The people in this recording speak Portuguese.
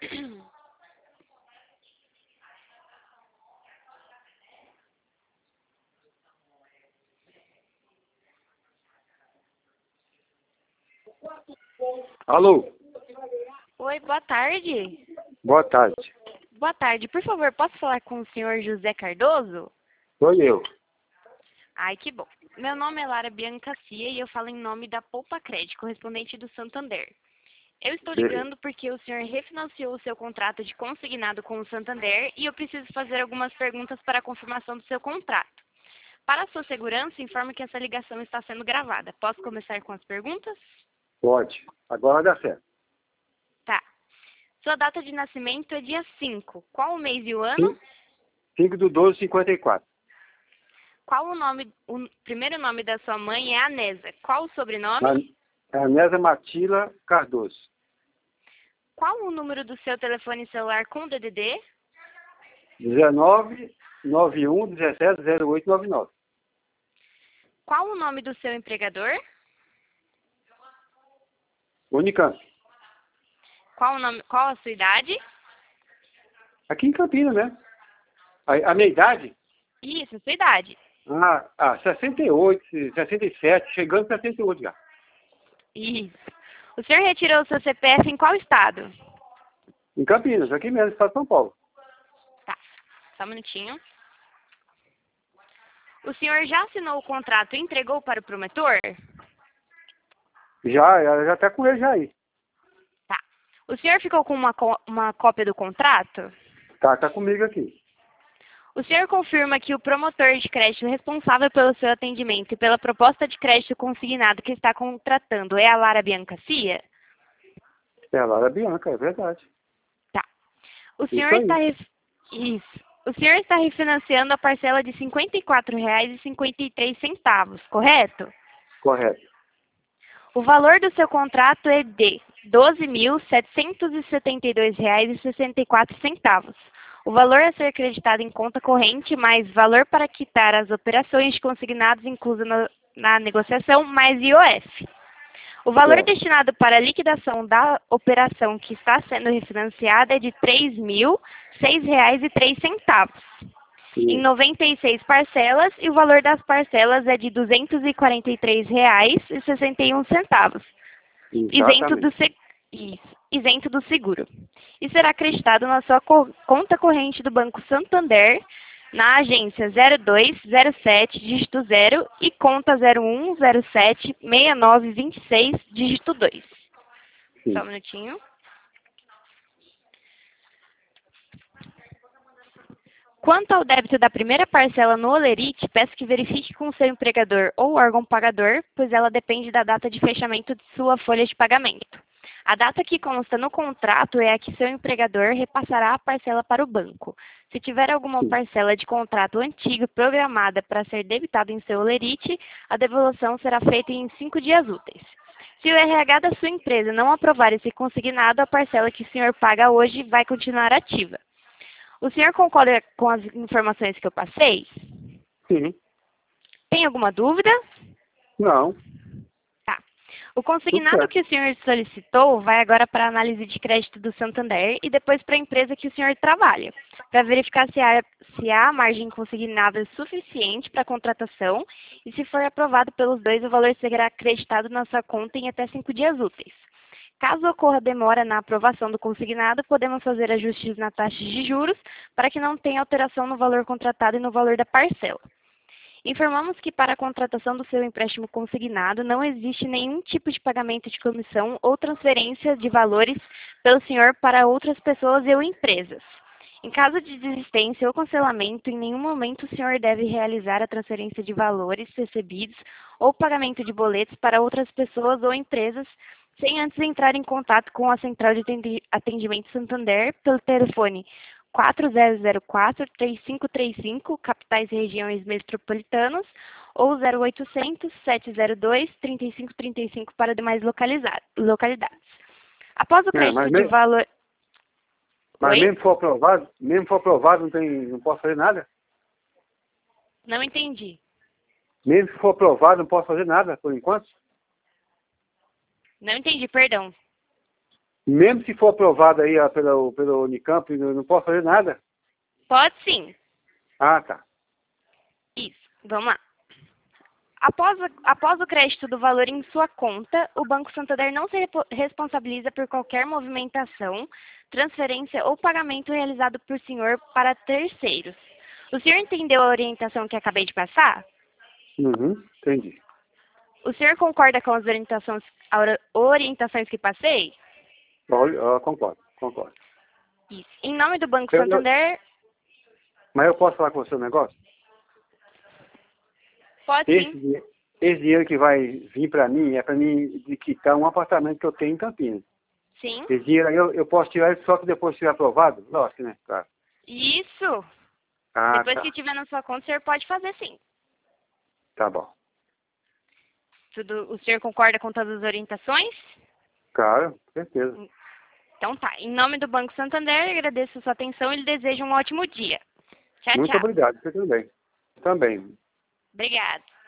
Alô? Oi, boa tarde. Boa tarde. Boa tarde. Por favor, posso falar com o senhor José Cardoso? Sou eu. Ai, que bom. Meu nome é Lara Bianca Cia e eu falo em nome da Poupa Crédito, correspondente do Santander. Eu estou ligando porque o senhor refinanciou o seu contrato de consignado com o Santander e eu preciso fazer algumas perguntas para a confirmação do seu contrato. Para a sua segurança, informo que essa ligação está sendo gravada. Posso começar com as perguntas? Pode. Agora dá certo. Tá. Sua data de nascimento é dia 5. Qual o mês e o ano? 5/12/54. Qual o primeiro nome da sua mãe é Anesa? Qual o sobrenome? Anesa Matila Cardoso. Qual o número do seu telefone celular com DDD? 1991170899. Qual o nome do seu empregador? Unicamp. Qual a sua idade? Aqui em Campinas, né? A minha idade? Isso, sua idade. 68, 67, chegando a 68 já. Isso. O senhor retirou o seu CPF em qual estado? Em Campinas, aqui mesmo, estado de São Paulo. Tá, só um minutinho. O senhor já assinou o contrato e entregou para o promotor? Já tá com ele já aí. Tá. O senhor ficou com uma cópia do contrato? Tá comigo aqui. O senhor confirma que o promotor de crédito responsável pelo seu atendimento e pela proposta de crédito consignado que está contratando é a Lara Bianca Cia? É a Lara Bianca, é verdade. Tá. O senhor O senhor está refinanciando a parcela de R$ 54,53, correto? Correto. O valor do seu contrato é de R$ 12.772,64. O valor a ser creditado em conta corrente, mais valor para quitar as operações de consignados incluso na negociação, mais IOF. O valor destinado para a liquidação da operação que está sendo refinanciada é de R$ 3.006,03. Em 96 parcelas, e o valor das parcelas é de R$ 243,61. Isento do seguro. E será acreditado na sua conta corrente do Banco Santander, na agência 0207, dígito 0, e conta 01076926, dígito 2. Sim. Só um minutinho. Quanto ao débito da primeira parcela no Olerite, peço que verifique com o seu empregador ou órgão pagador, pois ela depende da data de fechamento de sua folha de pagamento. A data que consta no contrato é a que seu empregador repassará a parcela para o banco. Se tiver alguma parcela de contrato antigo programada para ser debitada em seu Olerite, a devolução será feita em 5 dias úteis. Se o RH da sua empresa não aprovar esse consignado, a parcela que o senhor paga hoje vai continuar ativa. O senhor concorda com as informações que eu passei? Sim. Tem alguma dúvida? Não. Tá. O consignado que o senhor solicitou vai agora para a análise de crédito do Santander e depois para a empresa que o senhor trabalha, para verificar se há margem consignável suficiente para a contratação e, se for aprovado pelos dois, o valor será acreditado na sua conta em até 5 dias úteis. Caso ocorra demora na aprovação do consignado, podemos fazer ajustes na taxa de juros para que não tenha alteração no valor contratado e no valor da parcela. Informamos que para a contratação do seu empréstimo consignado não existe nenhum tipo de pagamento de comissão ou transferência de valores pelo senhor para outras pessoas ou empresas. Em caso de desistência ou cancelamento, em nenhum momento o senhor deve realizar a transferência de valores recebidos ou pagamento de boletos para outras pessoas ou empresas sem antes entrar em contato com a Central de Atendimento Santander pelo telefone 4004-3535, capitais e regiões metropolitanas, ou 0800-702-3535 para demais localidades. Após o crédito de valor... Mas mesmo for aprovado, não posso fazer nada? Não entendi. Mesmo se for aprovado, não posso fazer nada, por enquanto? Não entendi, perdão. Mesmo se for aprovado aí ó, pelo Unicamp, eu não posso fazer nada? Pode sim. Ah, tá. Isso. Vamos lá. Após o crédito do valor em sua conta, o Banco Santander não se responsabiliza por qualquer movimentação, transferência ou pagamento realizado por senhor para terceiros. O senhor entendeu a orientação que acabei de passar? Uhum, entendi. O senhor concorda com as orientações que passei? Olha, concordo. Isso. Em nome do Banco Eu- Santander, mas eu posso falar com você um negócio? pode Esse, sim. esse dinheiro que vai vir para mim é para mim de quitar um apartamento que eu tenho em Campinas. Sim. Esse dinheiro aí eu posso tirar ele só que depois estiver aprovado? Lógico, né? Claro. Isso. Ah, Depois tá. que tiver na sua conta, o senhor pode fazer sim. Tá bom. O senhor concorda com todas as orientações? Claro, com certeza. Então tá. Em nome do Banco Santander, agradeço a sua atenção e lhe desejo um ótimo dia. Tchau, Muito tchau. obrigado. Você também. Também. Obrigada.